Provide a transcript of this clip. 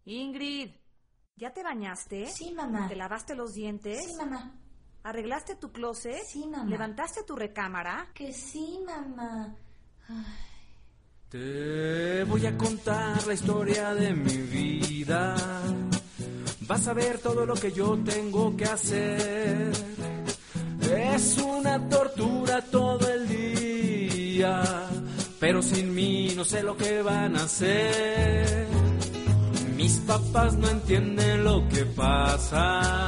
Ingrid, ¿ya te bañaste? Sí, mamá. ¿Te lavaste los dientes? Sí, mamá. ¿Arreglaste tu closet? Sí, mamá. ¿Levantaste tu recámara? Que sí, mamá. Ay. Te voy a contar la historia de mi vida. Vas a ver todo lo que yo tengo que hacer. Es una tortura todo el día, pero sin mí no sé lo que van a hacer. Mis papás no entienden lo que pasa.